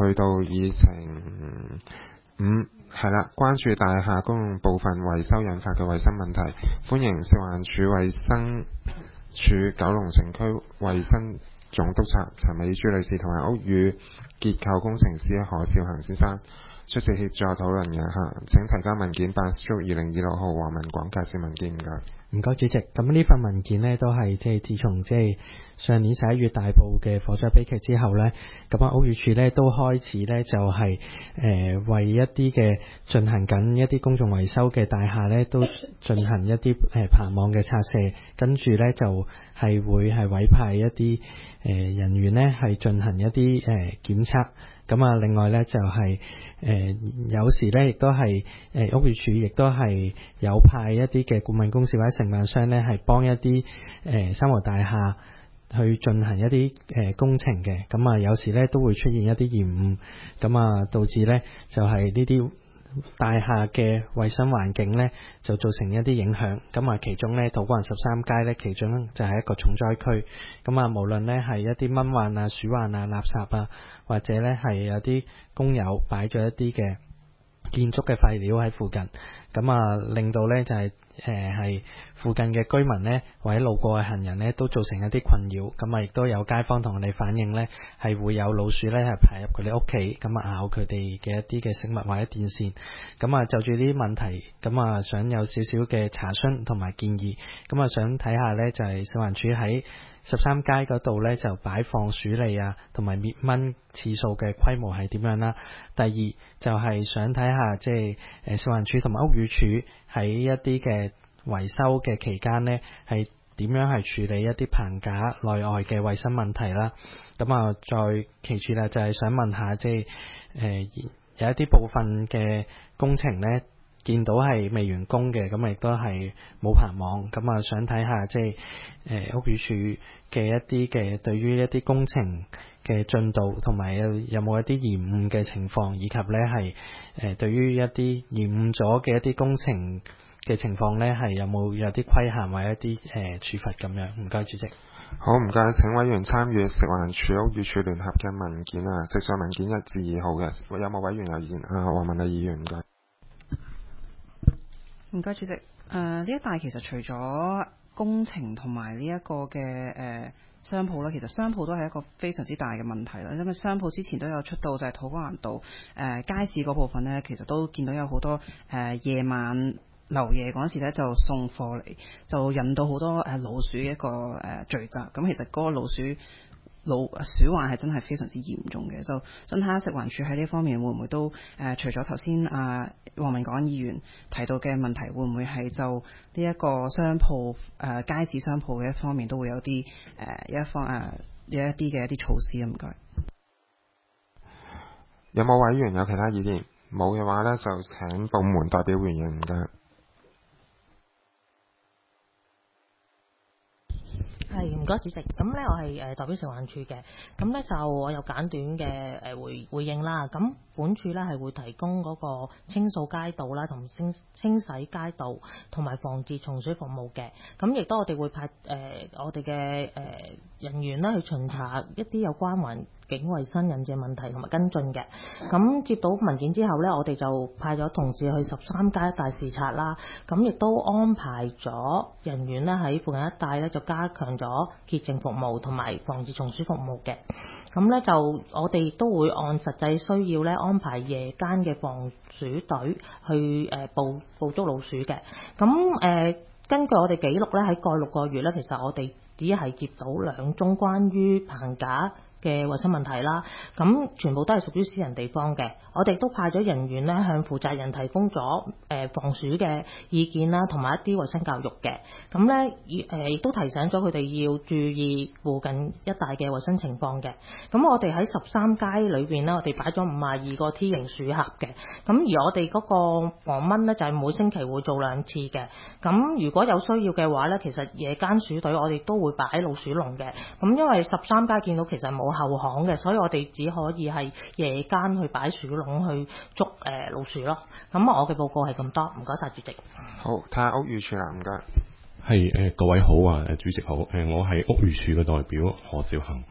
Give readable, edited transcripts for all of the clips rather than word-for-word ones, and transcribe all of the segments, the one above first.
去到議程5係啦，關注大廈公用部分維修引發嘅衛生問題，歡迎食環署衛生署九龍城區衛生總督察陳美珠女士同埋屋宇結構工程師何少恒先生出席協助討論嘅嚇。請提交文件8/2026號黃文廣介紹文件，唔該。 唔該主席，咁呢份文件呢，都係自從上年11月大埔嘅火災悲劇之後呢，咁屋宇署呢都開始呢，就係為一啲嘅進行緊一啲公眾維修嘅大廈呢，都進行一啲棚網嘅拆卸，跟住呢，就係會係委派一啲人員呢，係進行一啲檢測。咁啊，另外呢，就係有時呢，亦都係屋宇署亦都係有派一啲嘅顧問公司或者承辦商呢，係幫一啲三無大廈去進行一啲工程嘅。咁啊，有時呢，都會出現一啲延誤，咁啊導致呢，就係呢啲大廈嘅衛生環境呢，就造成一啲影響。咁啊，其中呢，土瓜灣13街呢，其中就係一個重災區。咁啊，無論呢係一啲蚊患啊、鼠患啊、垃圾啊，或者呢係有啲工友擺咗一啲嘅建築嘅廢料喺附近，咁啊令到呢就係附近嘅居民呢，或者路過嘅行人呢，都造成一啲困擾。咁啊，亦都有街坊同我哋反映呢，係會有老鼠呢係爬入佢哋屋企，咁啊咬佢哋嘅一啲嘅食物或者電線。咁啊就住呢啲問題，咁啊想有少少嘅查詢同埋建議。咁啊想睇下呢，就係食環署喺13街嗰度呢，就擺放鼠餌啊，同埋滅蚊次數嘅規模係點樣啦。第二就係想睇下即係食環署同埋屋宇署喺一啲嘅維修嘅期間呢，係點樣係處理一啲棚架內外嘅衛生問題啦。咁啊再其次啦，就係想問下即係有一啲部分嘅工程呢，見到係未完工嘅，咁亦都係冇棚網，咁啊想睇下即係屋宇署嘅一啲嘅對於一啲工程嘅進度，同埋有冇一啲延誤嘅情況，以及呢係對於一啲延誤咗嘅一啲工程嘅情況呢，係有冇有啲規限或者一啲處罰咁樣。唔該主席。 好，唔該，請委員參與食環署屋宇署聯合嘅文件啊，直上文件1至2號嘅，有冇委員有意見？黃文麗議員，唔該。 唔該主席。呢一帶其實除咗工程同埋呢一個嘅商鋪啦，其實商鋪都係一個非常之大嘅問題啦。因為商鋪之前都有出到就係土瓜灣道街市嗰部分呢，其實都見到有好多夜晚留夜嗰陣時咧，就送貨嚟，就引到好多老鼠嘅一個聚集。咁其實嗰個鼠患係真係非常之嚴重嘅，就想睇下食環署喺呢方面會唔會都除咗頭先黃文廣議員提到嘅問題，會唔會係就呢一個商鋪街市商鋪嘅一方面都會有啲有一啲嘅一啲措施啊？唔該。 有冇委員有其他意見？冇嘅話呢，就請部門代表回應，唔該。 係，唔該主席。咁呢，我係代表食環署嘅。咁呢，就我有簡短嘅回應啦。咁本署呢係會提供嗰個清掃街道啦，同清洗街道，同埋防治蟲鼠服務嘅。咁亦都我哋會派我哋嘅人員呢去巡查一啲有關環境衛生引致問題同埋跟進嘅。咁接到文件之後呢，我哋就派咗同事去13街一帶視察啦。咁亦都安排咗人員呢喺附近一帶呢就加強咗潔淨服務同埋防治蟲鼠服務嘅。咁呢，就我哋都會按實際需要呢安排夜間嘅防鼠隊去捕捉老鼠嘅。咁根據我哋記錄呢，喺過去6個月呢，其實我哋只係接到2宗關於棚架嘅衛生問題啦，咁全部都係屬於私人地方嘅。我哋都派咗人員呢向負責人提供咗防鼠嘅意見啦，同埋一啲衛生教育嘅。咁呢亦都提醒咗佢哋要注意附近一帶嘅衛生情況嘅。咁我哋喺13街裏邊呢，我哋擺咗52個 T 型鼠盒嘅。咁而我哋嗰個防蚊呢，就係每星期會做2次嘅。咁如果有需要嘅話呢，其實夜間鼠隊我哋都會擺老鼠籠嘅。咁因為13街見到其實冇後巷嘅，所以我哋只可以係夜間去擺鼠籠去捉老鼠咯。咁我嘅報告係咁多，唔該晒主席。 好，睇下屋宇署啦，唔該。 係各位好啊，主席好。我係屋宇署嘅代表何少恒。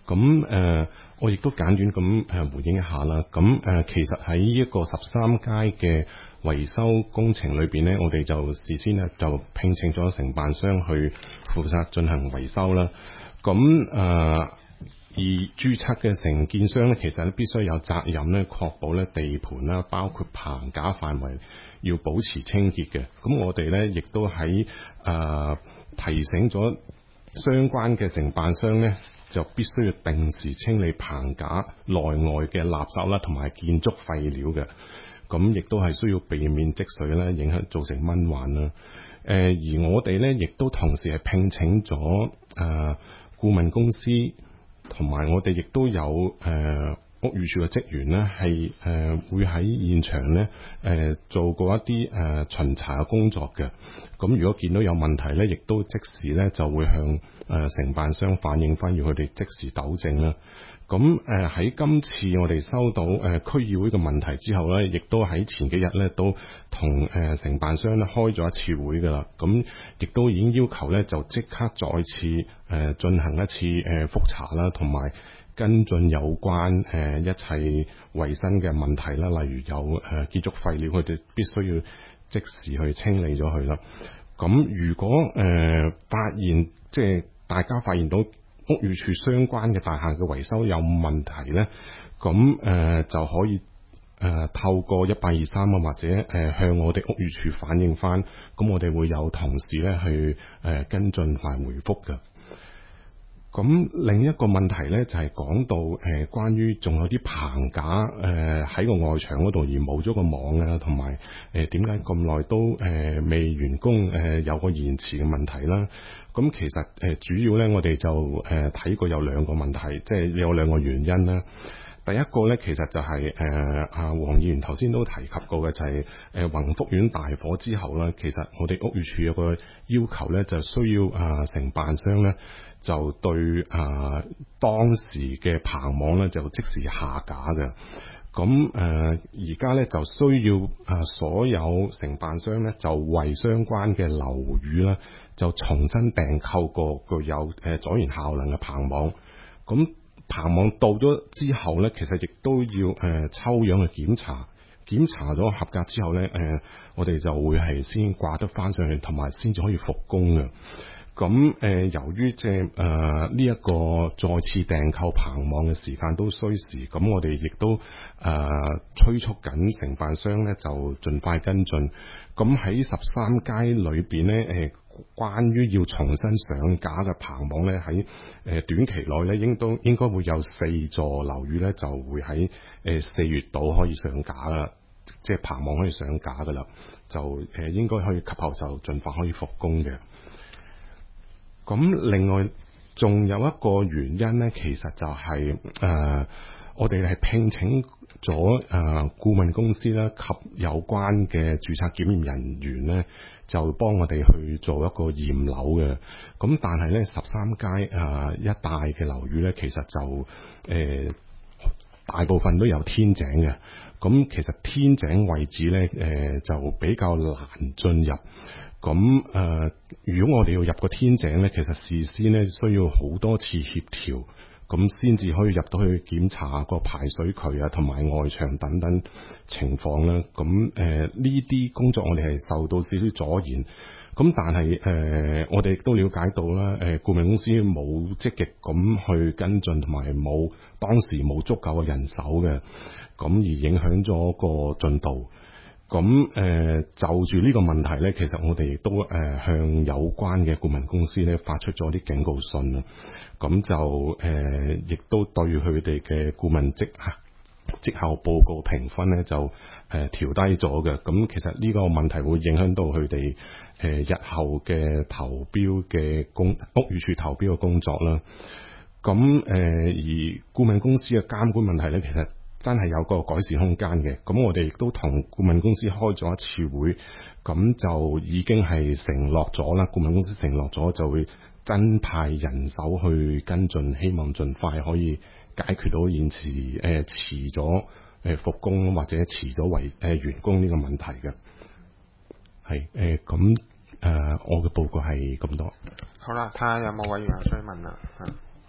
咁我亦都簡短咁回應一下啦。咁其實喺一個13階嘅維修工程裏邊呢，我哋就事先呢就聘請咗承辦商去負責進行維修啦。咁而註冊嘅承建商咧，其實咧必須有責任咧，確保咧地盤啦，包括棚架範圍要保持清潔嘅。咁我哋咧亦都喺提醒咗相關嘅承辦商咧，就必須要定時清理棚架內外嘅垃圾啦，同埋建築廢料嘅。咁亦都係需要避免積水咧，影響造成蚊患啦。而我哋咧亦都同時係聘請咗顧問公司。同埋我哋亦都有屋宇署嘅職員呢係會喺現場呢做過一啲巡查嘅工作嘅。咁如果見到有問題呢，亦都即時呢就會向承辦商反映翻，要佢哋即時糾正啦。咁喺今次我哋收到區議會嘅問題之後呢，亦都喺前幾日呢都同承辦商呢開咗一次會㗎啦。咁亦都已經要求呢就即刻再次進行一次覆查啦，同埋跟進有關一切衞生嘅問題啦，例如有建築廢料，佢哋必須要即時去清理咗佢啦。咁如果發現即係大家發現到屋宇署相關嘅大廈嘅維修有問題呢，咁就可以透過1823或者向我哋屋宇署反映翻，咁我哋會有同事呢去跟進同埋回覆嘅。咁另一個問題呢，就係講到關於仲有啲棚架喺個外牆嗰度而冇咗個網啊，同埋點解咁耐都未完工有個延遲嘅問題啦。咁其實主要呢，我哋就睇過有兩個問題，即係有兩個原因啦。第一個呢，其實就係黃議員頭先都提及過嘅，就係宏福苑大火之後呢，其實我哋屋宇署有個要求呢，就需要承辦商呢，就對當時嘅棚網呢，就即時下架嘅。咁而家呢，就需要所有承辦商呢，就為相關嘅樓宇呢，就重新訂購個具有阻燃效能嘅棚網。咁棚網到咗之後呢，其實亦都要抽樣去檢查咗合格之後呢，我哋就會係先掛得翻上去，同埋先至可以復工嘅。咁由於即係呢一個再次訂購棚網嘅時間都需時，咁我哋亦都催促緊承辦商呢，就盡快跟進。咁喺13階裏邊呢，關於要重新上架嘅棚網呢，喺短期內呢，應該會有4座樓宇呢，就會喺4月度可以上架啦，即係棚網可以上架噶啦，就應該可以及後就盡快可以復工嘅。咁另外仲有一個原因呢，其實就係我哋係聘請咗顧問公司啦及有關嘅註冊檢驗人員呢，就幫我哋去做一個驗樓嘅。咁但係呢13階一帶嘅樓宇呢，其實就大部分都有天井嘅。咁其實天井位置呢，就比較難進入。咁如果我哋要入個天井呢，其實事先呢需要好多次協調，咁先至可以入到去檢查個排水渠啊，同埋外牆等等情況啦。咁呢啲工作我哋係受到少少阻延。咁但係我哋亦都了解到啦，顧問公司冇積極咁去跟進，同埋當時冇足夠嘅人手嘅，咁而影響咗個進度。咁就住呢個問題呢，其實我哋亦都向有關嘅顧問公司呢發出咗啲警告信啊。咁就亦都對佢哋嘅顧問績效報告評分呢就調低咗嘅。咁其實呢個問題會影響到佢哋日後嘅投標嘅屋宇署投標嘅工作啦。咁而顧問公司嘅監管問題呢，其實真係有個改善空間嘅。咁我哋亦都同顧問公司開咗一次會，咁就已經係承諾咗啦。顧問公司承諾咗就會增派人手去跟進，希望盡快可以解決到現時遲咗復工或者遲咗完工呢個問題嘅。係咁我嘅報告係咁多。 好啦，睇下有冇委員有追問啦。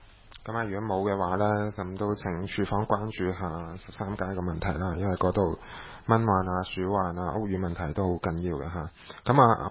咁啊，如果冇嘅話呢，咁都請處方關注下13街嘅問題啦，因為嗰度蚊患啊、鼠患啊、屋宇問題都好緊要嘅嚇。咁啊